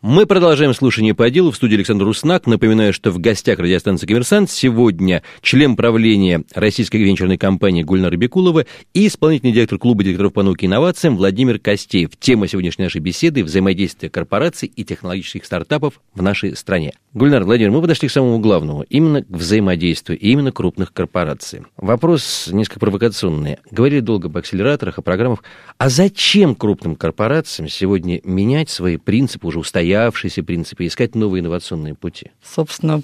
Мы продолжаем слушание по делу. В студии Александр Руснак. Напоминаю, что в гостях радиостанции «Коммерсант» сегодня член правления российской венчурной компании Гульнара Бекулова и исполнительный директор клуба директоров по науке и инновациям Владимир Костеев. Тема сегодняшней нашей беседы – взаимодействие корпораций и технологических стартапов в нашей стране. Гульнар, Владимир, мы подошли к самому главному, именно к взаимодействию, и именно крупных корпораций. Вопрос несколько провокационный. Говорили долго об акселераторах, о программах. А зачем крупным корпорациям сегодня менять свои принципы, уже устоявшиеся принципы, искать новые инновационные пути? Собственно,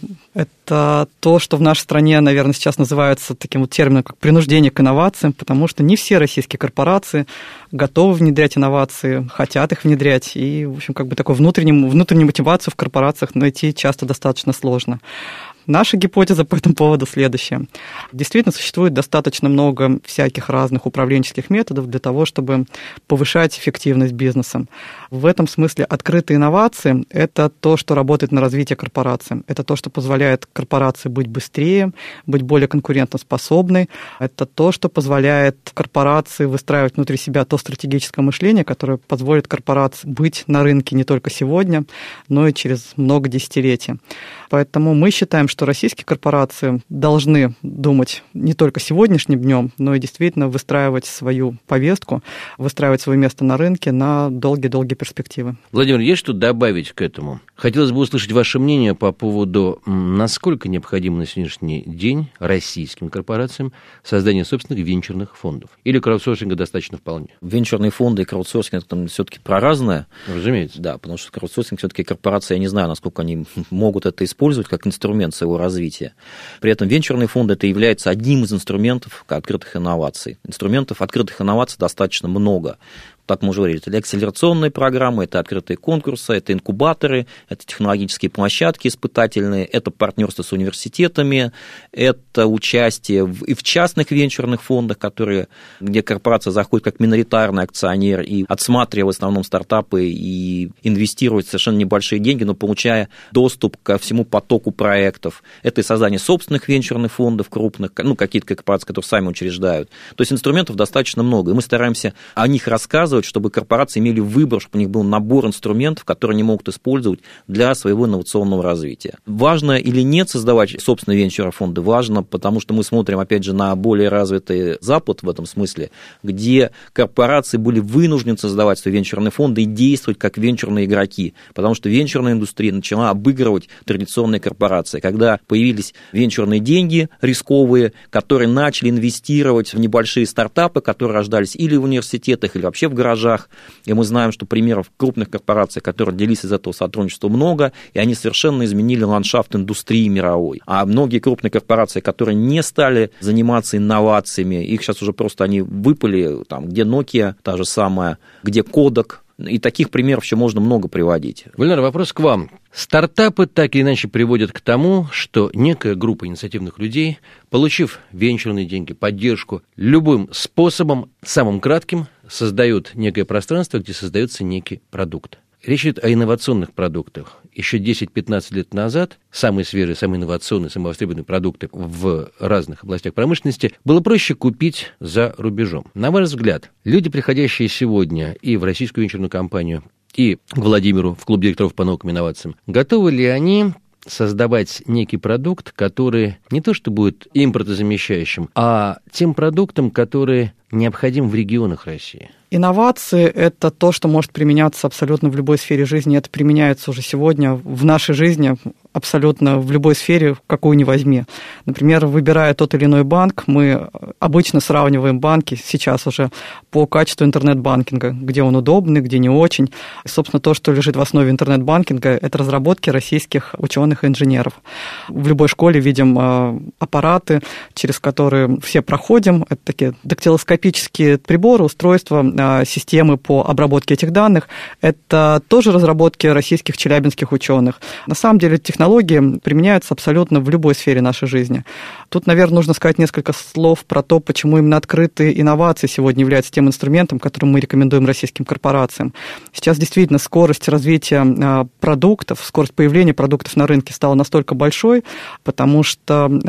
это то, что в нашей стране, наверное, сейчас называется таким вот термином, как принуждение к инновациям, потому что не все российские корпорации готовы внедрять инновации, хотят их внедрять, и, в общем, как бы такую внутреннюю мотивацию в корпорациях найти часто достаточно сложно. Наша гипотеза по этому поводу следующая. Действительно, существует достаточно много всяких разных управленческих методов для того, чтобы повышать эффективность бизнеса. В этом смысле открытые инновации – это то, что работает на развитие корпорации. Это то, что позволяет корпорации быть быстрее, быть более конкурентоспособной. Это то, что позволяет корпорации выстраивать внутри себя то стратегическое мышление, которое позволит корпорации быть на рынке не только сегодня, но и через много десятилетий. Поэтому мы считаем, что российские корпорации должны думать не только сегодняшним днем, но и действительно выстраивать свою повестку, выстраивать свое место на рынке на долгие-долгие перспективы. Владимир, есть что добавить к этому? Хотелось бы услышать ваше мнение по поводу, насколько необходимо на сегодняшний день российским корпорациям создание собственных венчурных фондов. Или краудсорсинга достаточно вполне? Венчурные фонды и краудсорсинг там все-таки про разное. Разумеется. Да, потому что краудсорсинг все-таки корпорации, я не знаю, насколько они могут это использовать как инструмент своего развития. При этом венчурные фонды это является одним из инструментов открытых инноваций. Инструментов открытых инноваций достаточно много. Так мы уже говорили, это акселерационные программы, это открытые конкурсы, это инкубаторы, это технологические площадки испытательные, это партнерство с университетами, это участие и в частных венчурных фондах, где корпорация заходит как миноритарный акционер и отсматривает в основном стартапы и инвестирует совершенно небольшие деньги, но получая доступ ко всему потоку проектов. Это и создание собственных венчурных фондов крупных, какие-то корпорации, которые сами учреждают. То есть инструментов достаточно много, и мы стараемся о них рассказывать, чтобы корпорации имели выбор, чтобы у них был набор инструментов, которые они могут использовать для своего инновационного развития. Важно или нет создавать собственные венчурные фонды? Важно, потому что мы смотрим, опять же, на более развитый Запад в этом смысле, где корпорации были вынуждены создавать свои венчурные фонды и действовать как венчурные игроки, потому что венчурная индустрия начала обыгрывать традиционные корпорации. Когда появились венчурные деньги рисковые, которые начали инвестировать в небольшие стартапы, которые рождались или в университетах, или вообще в гаражах, и мы знаем, что примеров крупных корпораций, которые делились из этого сотрудничества, много, и они совершенно изменили ландшафт индустрии мировой. А многие крупные корпорации, которые не стали заниматься инновациями, их сейчас уже просто они выпали, там, где Nokia, та же самая, где Kodak, и таких примеров еще можно много приводить. Гульнар, вопрос к вам. Стартапы так или иначе приводят к тому, что некая группа инициативных людей, получив венчурные деньги, поддержку, любым способом, самым кратким, создают некое пространство, где создается некий продукт. Речь идет о инновационных продуктах. Еще 10-15 лет назад самые свежие, самые инновационные, самые востребованные продукты в разных областях промышленности было проще купить за рубежом. На ваш взгляд, люди, приходящие сегодня и в российскую венчурную компанию, и к Владимиру в клуб директоров по наукам и инновациям, готовы ли они создавать некий продукт, который не то что будет импортозамещающим, а тем продуктом, который необходим в регионах России? Инновации – это то, что может применяться абсолютно в любой сфере жизни. Это применяется уже сегодня в нашей жизни абсолютно в любой сфере, какую ни возьми. Например, выбирая тот или иной банк, мы обычно сравниваем банки сейчас уже по качеству интернет-банкинга, где он удобный, где не очень. И, собственно, то, что лежит в основе интернет-банкинга, это разработки российских ученых и инженеров. В любой школе видим аппараты, через которые все проходим. Это такие дактилоскопические приборы, устройства, системы по обработке этих данных. Это тоже разработки российских челябинских ученых. На самом деле технологии применяются абсолютно в любой сфере нашей жизни. Тут, наверное, нужно сказать несколько слов про то, почему именно открытые инновации сегодня являются тем инструментом, которым мы рекомендуем российским корпорациям. Сейчас действительно скорость развития продуктов, скорость появления продуктов на рынке стала настолько большой, потому что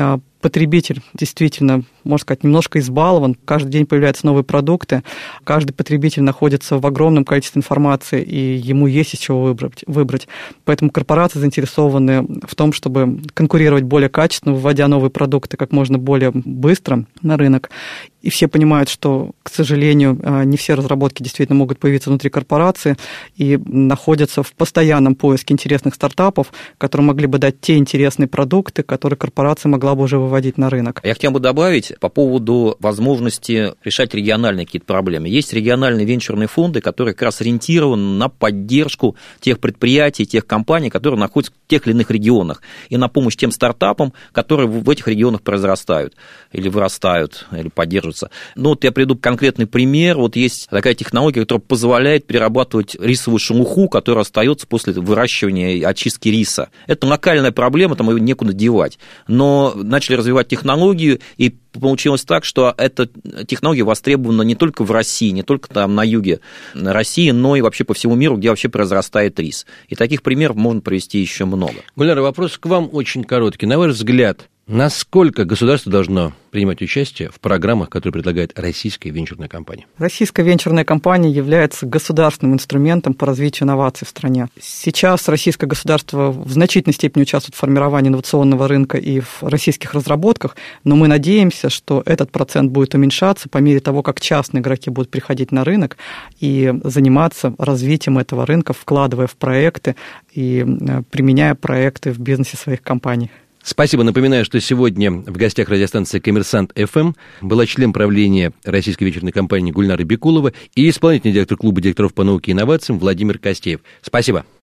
потребитель действительно, можно сказать, немножко избалован. Каждый день появляются новые продукты. Каждый потребитель находится в огромном количестве информации, и ему есть из чего выбрать. Поэтому корпорации заинтересованы в том, чтобы конкурировать более качественно, вводя новые продукты как можно более быстро на рынок. И все понимают, что, к сожалению, не все разработки действительно могут появиться внутри корпорации и находятся в постоянном поиске интересных стартапов, которые могли бы дать те интересные продукты, которые корпорация могла бы уже выводить на рынок. Я хотел бы добавить по поводу возможности решать региональные какие-то проблемы. Есть региональные венчурные фонды, которые как раз ориентированы на поддержку тех предприятий, тех компаний, которые находятся в тех или иных регионах, и на помощь тем стартапам, которые в этих регионах произрастают, или вырастают, или поддерживаются. Ну, вот я приведу конкретный пример. Вот есть такая технология, которая позволяет перерабатывать рисовую шелуху, которая остается после выращивания и очистки риса. Это локальная проблема, там ее некуда девать. Но начали развивать технологию, и получилось так, что эта технология востребована не только в России, не только там на юге России, но и вообще по всему миру, где вообще произрастает рис. И таких примеров можно привести еще много. Гульнара, вопрос к вам очень короткий. На ваш взгляд, насколько государство должно принимать участие в программах, которые предлагает российская венчурная компания? Российская венчурная компания является государственным инструментом по развитию инноваций в стране. Сейчас российское государство в значительной степени участвует в формировании инновационного рынка и в российских разработках, но мы надеемся, что этот процент будет уменьшаться по мере того, как частные игроки будут приходить на рынок и заниматься развитием этого рынка, вкладывая в проекты и применяя проекты в бизнесе своих компаний. Спасибо. Напоминаю, что сегодня в гостях радиостанции «Коммерсант ФМ» была член правления российской венчурной компании Гульнара Бекулова и исполнительный директор клуба директоров по науке и инновациям Владимир Костеев. Спасибо.